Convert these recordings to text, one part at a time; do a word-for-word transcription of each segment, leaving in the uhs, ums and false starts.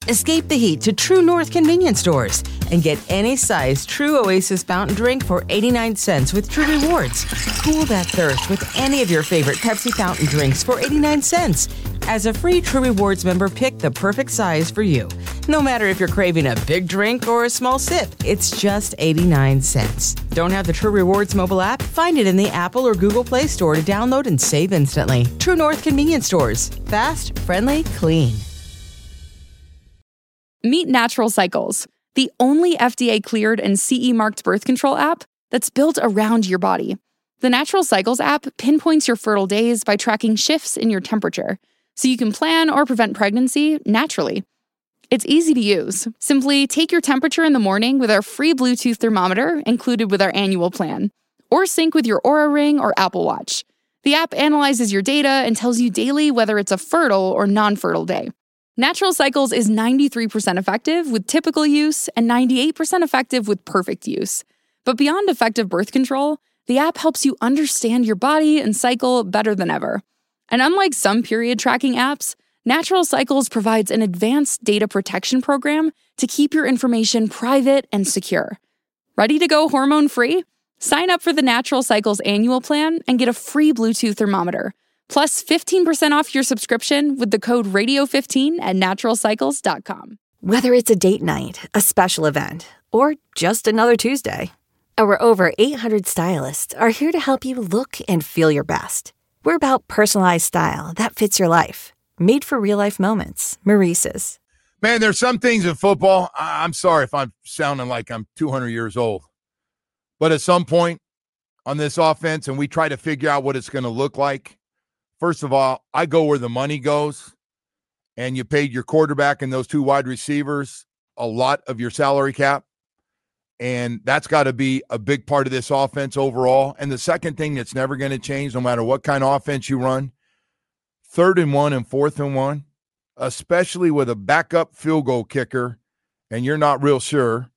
Escape the heat to True North convenience stores and get any size True Oasis fountain drink for eighty-nine cents with True Rewards. Cool that thirst with any of your favorite Pepsi fountain drinks for eighty-nine cents. As a free True Rewards member, pick the perfect size for you. No matter if you're craving a big drink or a small sip, it's just eighty-nine cents. Don't have the True Rewards mobile app? Find it in the Apple or Google Play Store to download and save instantly. True North convenience stores. Fast, friendly, clean. Meet Natural Cycles, the only F D A-cleared and C E-marked birth control app that's built around your body. The Natural Cycles app pinpoints your fertile days by tracking shifts in your temperature, so you can plan or prevent pregnancy naturally. It's easy to use. Simply take your temperature in the morning with our free Bluetooth thermometer included with our annual plan, or sync with your Oura Ring or Apple Watch. The app analyzes your data and tells you daily whether it's a fertile or non-fertile day. Natural Cycles is ninety-three percent effective with typical use and ninety-eight percent effective with perfect use. But beyond effective birth control, the app helps you understand your body and cycle better than ever. And unlike some period tracking apps, Natural Cycles provides an advanced data protection program to keep your information private and secure. Ready to go hormone-free? Sign up for the Natural Cycles annual plan and get a free Bluetooth thermometer, plus fifteen percent off your subscription with the code radio fifteen at natural cycles dot com. Whether it's a date night, a special event, or just another Tuesday, our over eight hundred stylists are here to help you look and feel your best. We're about personalized style that fits your life. Made for real-life moments. Maurice's. Man, there's some things in football, I- I'm sorry if I'm sounding like I'm two hundred years old, but at some point on this offense, and we try to figure out what it's going to look like, first of all, I go where the money goes, and you paid your quarterback and those two wide receivers a lot of your salary cap, and that's got to be a big part of this offense overall. And the second thing that's never going to change, no matter what kind of offense you run, third and one and fourth and one, especially with a backup field goal kicker, and you're not real sure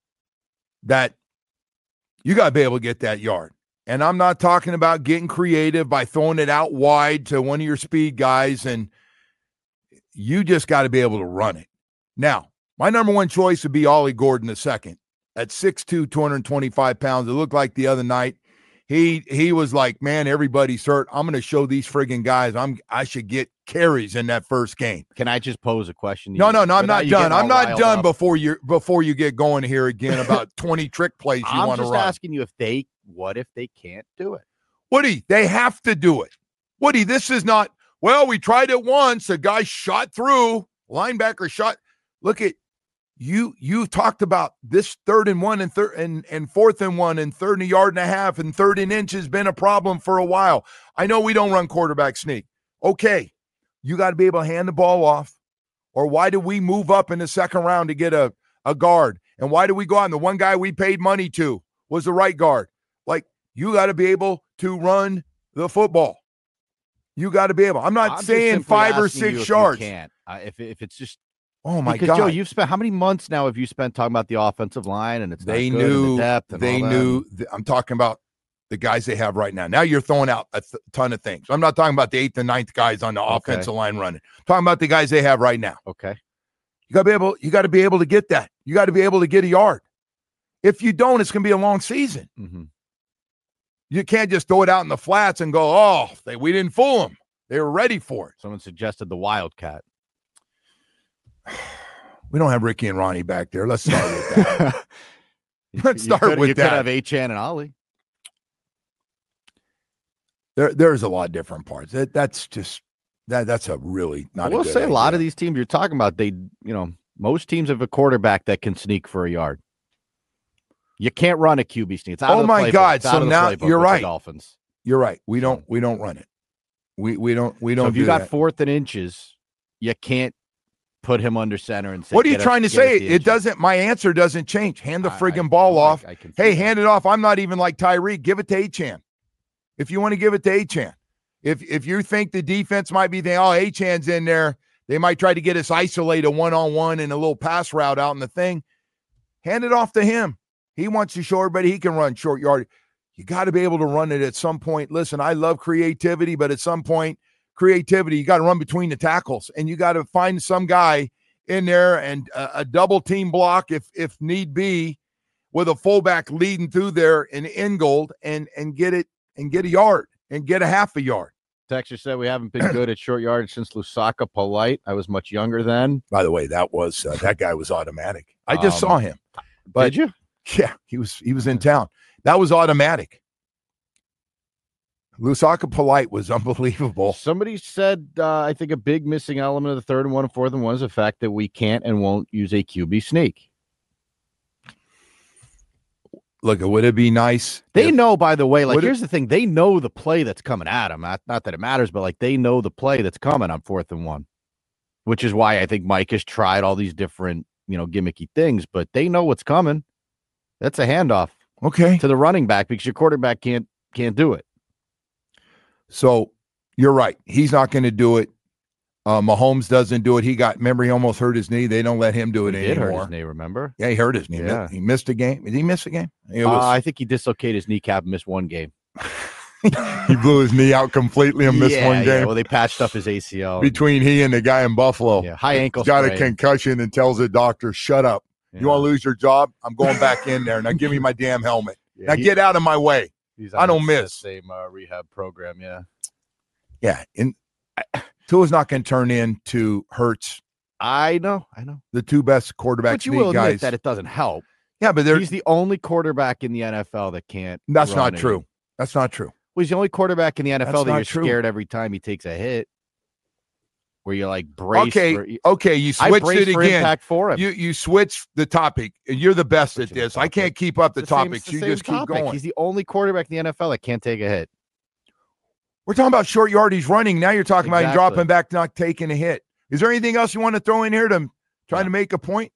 that you got to be able to get that yard. And I'm not talking about getting creative by throwing it out wide to one of your speed guys, and you just got to be able to run it. Now, my number one choice would be Ollie Gordon the second. At six two, two hundred twenty-five pounds, it looked like the other night, he he was like, man, everybody's hurt. I'm going to show these friggin' guys I'm I should get carries in that first game. Can I just pose a question to no, you? No, no, I'm not done. I'm not done up? before you before you get going here again about twenty trick plays you want to run. I'm just asking you if they, what if they can't do it? Woody, they have to do it. Woody, this is not, well, we tried it once. A guy shot through, linebacker shot. Look at, you You talked about this third and one and third and, and fourth and one and third and a yard and a half and third and inch has been a problem for a while. I know we don't run quarterback sneak. Okay, you got to be able to hand the ball off. Or why do we move up in the second round to get a, a guard? And why do we go out? And the one guy we paid money to was the right guard. Like, you got to be able to run the football. You got to be able. I'm not I'm saying five or six yards. You can't. Uh, if if it's just. Oh my because, God, Joe, you've spent how many months now have you spent talking about the offensive line and it's they not good knew and the depth and they all knew that. th- I'm talking about the guys they have right now. Now you're throwing out a th- ton of things. I'm not talking about the eighth and ninth guys on the Okay. offensive line running. I'm talking about the guys they have right now. Okay. You got to be able you got to be able to get that. You got to be able to get a yard. If you don't, it's going to be a long season. Mm-hmm. You can't just throw it out in the flats and go, "Oh, they, we didn't fool them. They were ready for it." Someone suggested the Wildcat. We don't have Ricky and Ronnie back there. Let's start with that. Let's You start could, with you that. could have Achane and Ollie. There, there's a lot of different parts. That, that's just that. That's a really not. I will a good say a lot idea. of these teams you're talking about, they, you know, most teams have a quarterback that can sneak for a yard. You can't run a Q B sneak. It's out Oh of the my playbook. God! It's out So of the now playbook you're with the right. Dolphins. You're right. We don't. We don't run it. We we don't. We don't. So if do you got that. fourth and inches, you can't put him under center and say, What are you "Get us- trying to get us say? the It inches." doesn't. My answer doesn't change. Hand the I- friggin' I- ball I- off. I can see Hey, that. hand it off. I'm not even like Tyreek. Give it to Achane. If you want to give it to Achane. If if you think the defense might be thinking, oh, Achane's in there, they might try to get us isolated one-on-one and a little pass route out in the thing. Hand it off to him. He wants to show everybody he can run short yard. You got to be able to run it at some point. Listen, I love creativity, but at some point, creativity, you got to run between the tackles, and you got to find some guy in there and a, a double team block if if need be, with a fullback leading through there in Ingold and and get it and get a yard and get a half a yard. Texter said we haven't been good at short yardage since Lusaka Polite. I was much younger then. By the way, that was uh, that guy was automatic. I just Um, saw him. But Did you? yeah, he was he was in town. That was automatic. Lusaka Polite was unbelievable. Somebody said, uh, I think a big missing element of the third and one and fourth and one is the fact that we can't and won't use a Q B sneak. Look, would it be nice? They if- know, by the way, like, Would it- here's the thing. They know the play that's coming at them. Not, not that it matters, but, like, they know the play that's coming on fourth and one, which is why I think Mike has tried all these different, you know, gimmicky things, but they know what's coming. That's a handoff Okay. to the running back because your quarterback can't can't do it. So you're right. He's not going to do it. Uh, Mahomes doesn't do it. He got, remember, he almost hurt his knee. They don't let him do it He did anymore. hurt his knee, remember? Yeah, he hurt his knee. Yeah. He missed a game. Did he miss a game? It Uh, was, I think he dislocated his kneecap and missed one game. he blew his knee out completely and missed yeah, one yeah, game. well, they patched up his A C L. Between he and the guy in Buffalo. Yeah, high ankle Got a sprain. concussion and tells the doctor, shut up. Yeah. You want to lose your job? I'm going back in there. Now give me my damn helmet. Yeah, Now he- get out of my way. he's I on don't the miss. Same uh, rehab program, yeah. Yeah. And I- Tua's not going to turn into Hurts, I know, I know. the two best quarterback But you sneak will guys. admit that it doesn't help. yeah, but they're, He's the only quarterback in the N F L that can't. that's run not it. true. That's not true. Well, he's the only quarterback in the N F L That's that not you're true. scared every time he takes a hit, where you're like brace. Okay, for, okay, you I switched brace it for again. impact for him. You you switched the topic. You're the best at Switching the this. I topic. can't keep up the, It's the same- topics. it's the You same just keep topic. going. He's the only quarterback in the N F L that can't take a hit. We're talking about short yardage running. Now you're talking about him Exactly. dropping back, not taking a hit. Is there anything else you want to throw in here to try Yeah. to make a point?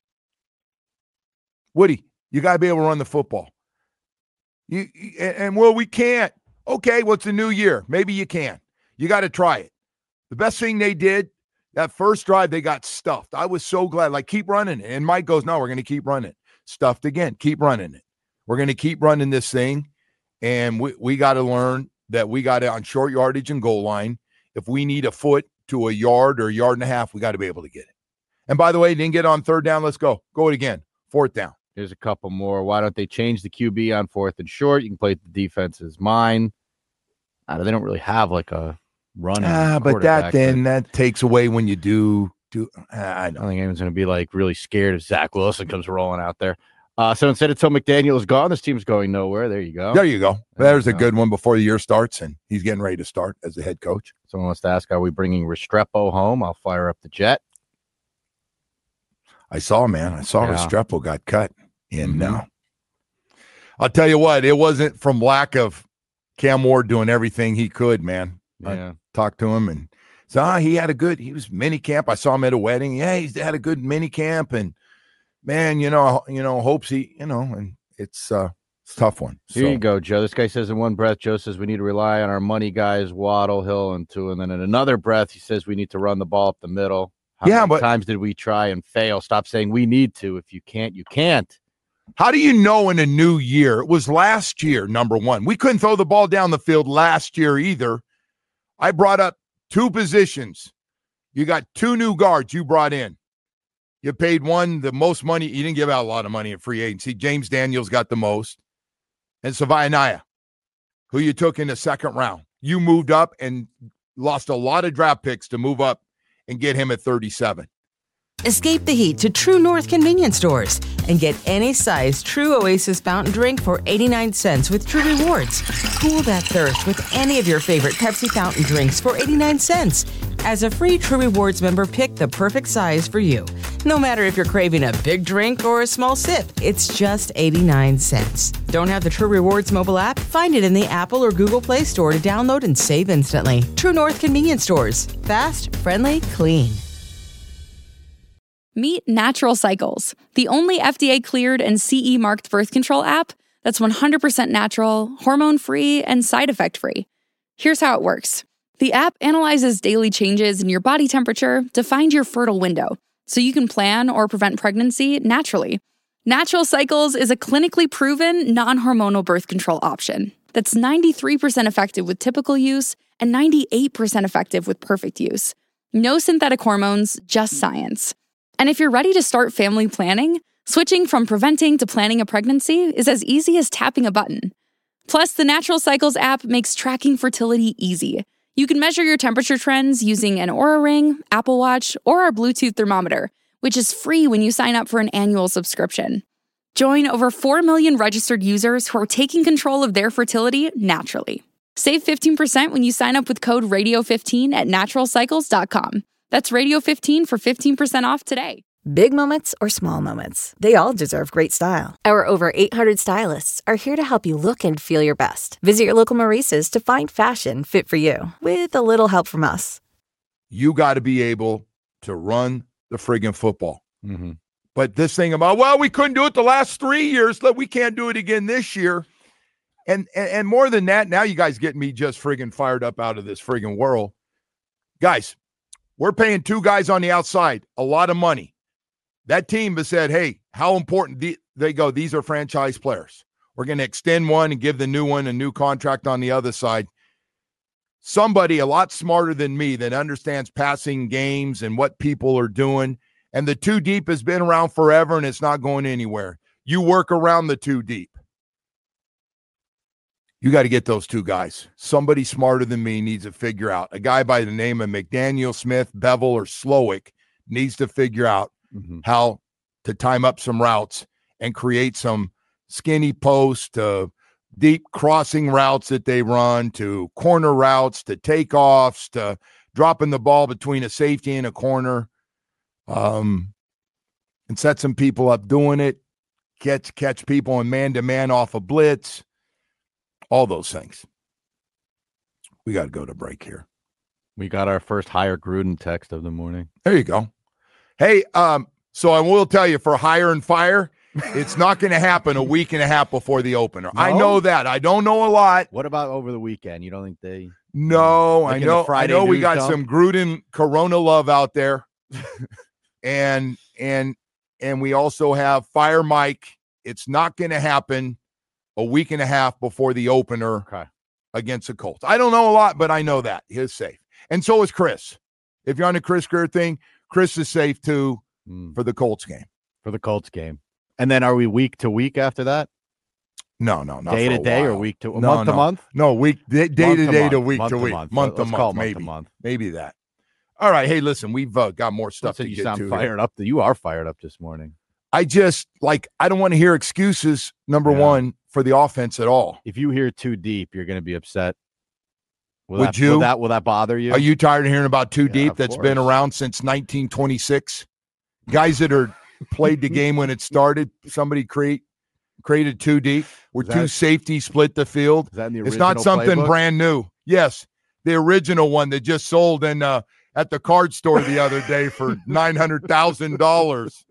Woody, you got to be able to run the football. You you- and, and well, we can't. Okay, well, it's a new year. Maybe you can. You got to try it. The best thing they did, that first drive, they got stuffed. I was so glad. Like, keep running it. And Mike goes, no, we're going to keep running. Stuffed again. Keep running it. We're going to keep running this thing. And we, we got to learn that we got to, on short yardage and goal line, if we need a foot to a yard or a yard and a half, we got to be able to get it. And by the way, didn't get on third down. Let's go. Go it again. Fourth down. Here's a couple more. Why don't they change the Q B on fourth and short? You can play the defense's mine. Uh, they don't really have like a run. Ah, but that then that takes away when you do do. ah, I I know. don't think anyone's going to be like really scared if Zach Wilson comes rolling out there. Uh, so instead, until McDaniel is gone, this team's going nowhere. There you go. There you go. There There's you a go. good one before the year starts, and he's getting ready to start as the head coach. Someone wants to ask, are we bringing Restrepo home? I'll fire up the jet. I saw, man. I saw Yeah. Restrepo got cut. And Mhm. uh, I'll tell you what, it wasn't from lack of Cam Ward doing everything he could, man. I Yeah. talked to him and said, ah, he had a good, he was mini camp. I saw him at a wedding. Yeah, he's had a good mini camp. And man, you know, you know, hopes he, you know, and it's uh it's a tough one. Here So, you go, Joe. This guy says in one breath, Joe says we need to rely on our money guys, Waddle, Hill, and two. And then in another breath, he says we need to run the ball up the middle. How Yeah, many but- times did we try and fail? Stop saying we need to. If you can't, you can't. How do you know in a new year? It was last year, number one. We couldn't throw the ball down the field last year either. I brought up two positions. You got two new guards you brought in. You paid one the most money. You didn't give out a lot of money in free agency. James Daniels got the most. And Savaianaya, who you took in the second round. You moved up and lost a lot of draft picks to move up and get him at thirty-seven. Escape the heat to True North convenience stores and get any size True Oasis fountain drink for eighty-nine cents with True Rewards. Cool that thirst with any of your favorite Pepsi fountain drinks for eighty-nine cents. As a free True Rewards member, pick the perfect size for you. No matter if you're craving a big drink or a small sip, it's just eighty-nine cents. Don't have the True Rewards mobile app? Find it in the Apple or Google Play Store to download and save instantly. True North convenience stores. Fast, friendly, clean. Meet Natural Cycles, the only F D A-cleared and C E marked birth control app that's one hundred percent natural, hormone-free, and side effect-free. Here's how it works. The app analyzes daily changes in your body temperature to find your fertile window, so you can plan or prevent pregnancy naturally. Natural Cycles is a clinically proven, non-hormonal birth control option that's ninety-three percent effective with typical use and ninety-eight percent effective with perfect use. No synthetic hormones, just science. And if you're ready to start family planning, switching from preventing to planning a pregnancy is as easy as tapping a button. Plus, the Natural Cycles app makes tracking fertility easy. You can measure your temperature trends using an Oura Ring, Apple Watch, or our Bluetooth thermometer, which is free when you sign up for an annual subscription. Join over four million registered users who are taking control of their fertility naturally. Save fifteen percent when you sign up with code radio fifteen at natural cycles dot com. That's radio fifteen for fifteen percent off today. Big moments or small moments, they all deserve great style. Our over eight hundred stylists are here to help you look and feel your best. Visit your local Maurice's to find fashion fit for you, with a little help from us. You got to be able to run the friggin' football. Mm-hmm. But this thing about, well, we couldn't do it the last three years, that we can't do it again this year. And, and and more than that, now you guys get me just friggin' fired up out of this friggin' world. Guys, we're paying two guys on the outside a lot of money. That team has said, hey, how important the, they go, these are franchise players. We're going to extend one and give the new one a new contract on the other side. Somebody a lot smarter than me that understands passing games and what people are doing. And the two deep has been around forever and it's not going anywhere. You work around the two deep. You got to get those two guys. Somebody smarter than me needs to figure out. A guy by the name of McDaniel, Smith, Bevel, or Slowick needs to figure out mm-hmm. how to time up some routes and create some skinny post, uh, deep crossing routes that they run, to corner routes, to takeoffs, to dropping the ball between a safety and a corner, um, and set some people up doing it, catch, catch people in man-to-man off a blitz, all those things. We got to go to break here. We got our first Hire Gruden text of the morning. There you go. Hey, um, so I will tell you, for hire and fire, it's not going to happen a week and a half before the opener. No? I know that. I don't know a lot. What about over the weekend? You don't think they? No, like I know. I know we got dump? some Gruden Corona love out there, and and and we also have Fire Mike. It's not going to happen a week and a half before the opener okay. against the Colts. I don't know a lot, but I know that he's safe, and so is Chris. If you're on the Chris Greer thing, Chris is safe too mm. for the Colts game. For the Colts game. And then are we week to week after that? No, no, not day for to a day while. or week to no, month no. to month? No, week day, day month to to day month. to week month to to week, month, month to Let's month, call it maybe, month to month. maybe that. All right, hey, listen, we've uh, got more stuff so to you get sound to. Fired up. You are fired up this morning. I just like I don't want to hear excuses. Number yeah. one for the offense at all. If you hear too deep, you're going to be upset. Will Would that, you? Will that will that bother you? Are you tired of hearing about too yeah, deep? That's course. been around since nineteen twenty-six. Guys that are played the game when it started. Somebody create created too deep. Where two safeties split the field. Is that in the it's not something playbook? brand new. Yes, the original one that just sold in uh, at the card store the other day for nine hundred thousand dollars.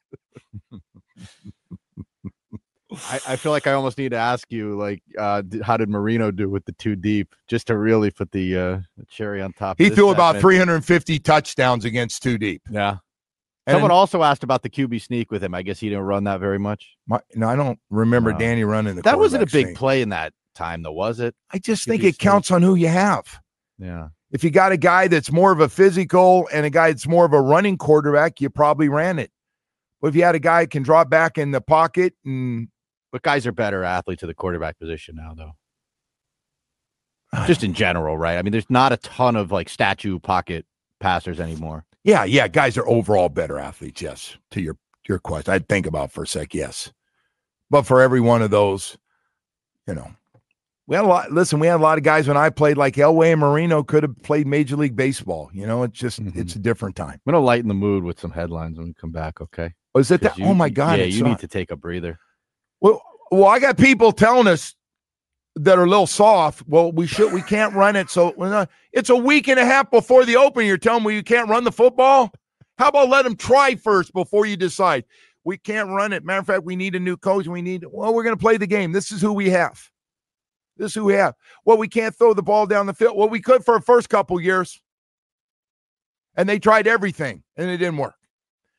I, I feel like I almost need to ask you, like, uh, how did Marino do with the two deep, just to really put the, uh, the cherry on top? He of threw this about segment. three hundred fifty touchdowns against two deep. Yeah. And Someone also asked about the Q B sneak with him. I guess he didn't run that very much. My, no, I don't remember no. Danny running the. That wasn't a big sneak. play in that time, though, was it? I just Q B think it sneak. counts on who you have. Yeah. If you got a guy that's more of a physical and a guy that's more of a running quarterback, you probably ran it. But if you had a guy that can drop back in the pocket and. But guys are better athletes at the quarterback position now, though. Just in general, right? I mean, there's not a ton of like statue pocket passers anymore. Yeah, yeah, guys are overall better athletes, yes, to your your question. I'd think about it for a sec, yes. But for every one of those, you know, we had a lot, listen, we had a lot of guys when I played, like Elway and Marino could have played Major League Baseball. You know, it's just, mm-hmm. it's a different time. I'm going to lighten the mood with some headlines when we come back, okay? Oh, is it that? You, oh, my God. Yeah, you not. need to take a breather. Well, well, I got people telling us that are a little soft. Well, we should, we can't run it. So uh, it's a week and a half before the open. You're telling me you can't run the football? How about let them try first before you decide? We can't run it. Matter of fact, we need a new coach. We need, well, we're going to play the game. This is who we have. This is who we have. Well, we can't throw the ball down the field. Well, we could for the first couple years. And they tried everything, and it didn't work.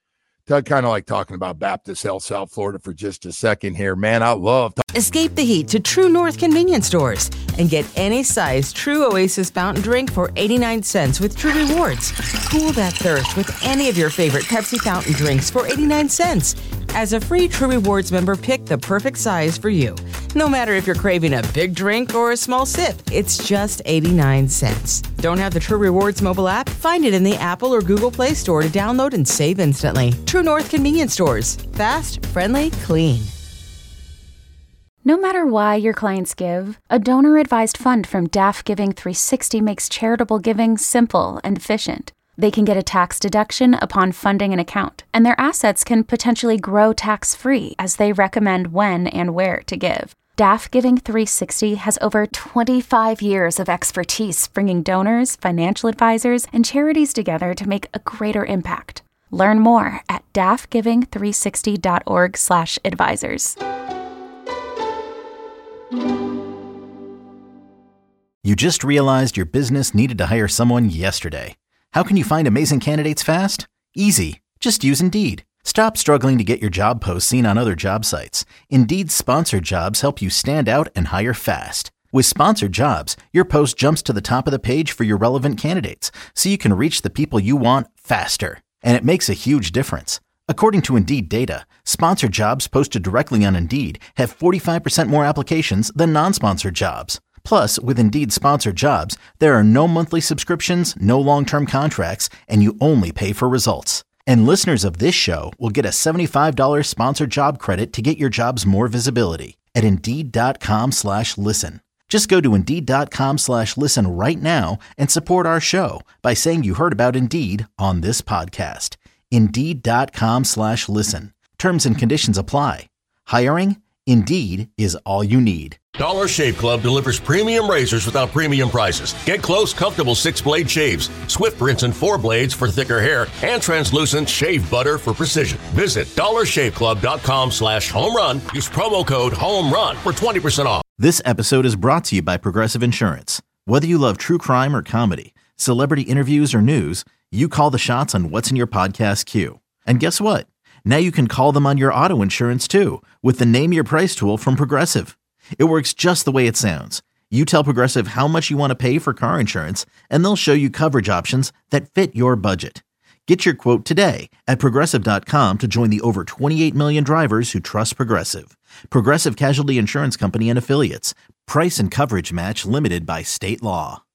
kind of like talking about Baptist Health South Florida for just a second here. Man, I love. T- Escape the heat to True North convenience stores and get any size True Oasis fountain drink for eighty-nine cents with True Rewards. Cool that thirst with any of your favorite Pepsi fountain drinks for eighty-nine cents. As a free True Rewards member, pick the perfect size for you. No matter if you're craving a big drink or a small sip, it's just eighty-nine cents. Don't have the True Rewards mobile app? Find it in the Apple or Google Play Store to download and save instantly. True North convenience stores. Fast, friendly, clean. No matter why your clients give, a donor-advised fund from D A F Giving three sixty makes charitable giving simple and efficient. They can get a tax deduction upon funding an account, and their assets can potentially grow tax-free as they recommend when and where to give. D A F Giving three sixty has over twenty-five years of expertise bringing donors, financial advisors, and charities together to make a greater impact. Learn more at daffgiving three sixty dot org slash advisors. You just realized your business needed to hire someone yesterday. How can you find amazing candidates fast? Easy. Just use Indeed. Stop struggling to get your job posts seen on other job sites. Indeed's sponsored jobs help you stand out and hire fast. With sponsored jobs, your post jumps to the top of the page for your relevant candidates, so you can reach the people you want faster. And it makes a huge difference. According to Indeed data, sponsored jobs posted directly on Indeed have forty-five percent more applications than non-sponsored jobs. Plus, with Indeed sponsored jobs, there are no monthly subscriptions, no long-term contracts, and you only pay for results. And listeners of this show will get a seventy-five dollars sponsored job credit to get your jobs more visibility at Indeed.com slash listen. Just go to Indeed.com slash listen right now and support our show by saying you heard about Indeed on this podcast. Indeed.com slash listen. Terms and conditions apply. Hiring? Indeed is all you need. Dollar Shave Club delivers premium razors without premium prices. Get close, comfortable six-blade shaves, swift rinse and four blades for thicker hair, and translucent shave butter for precision. Visit dollarshaveclub.com slash home run. Use promo code HOMERUN for twenty percent off. This episode is brought to you by Progressive Insurance. Whether you love true crime or comedy, celebrity interviews or news, you call the shots on what's in your podcast queue. And guess what? Now you can call them on your auto insurance too with the Name Your Price tool from Progressive. It works just the way it sounds. You tell Progressive how much you want to pay for car insurance, and they'll show you coverage options that fit your budget. Get your quote today at Progressive dot com to join the over twenty-eight million drivers who trust Progressive. Progressive Casualty Insurance Company and Affiliates. Price and coverage match limited by state law.